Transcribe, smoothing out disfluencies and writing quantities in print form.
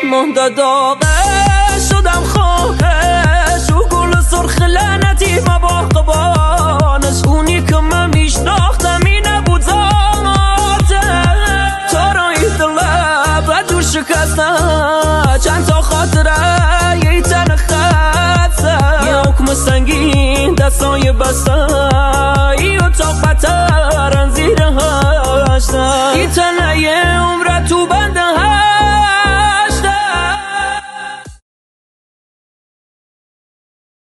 مهد داغه شدم خواهش و گل سرخ لعنتی مباقبانش اونی که من میشناختم این نبود ذاته تارای دلت و دور شکسته چند تا خاطره یه تن خسته یه حکم سنگین دستای بسته یه اتاق بترن زیر هشته یه تنه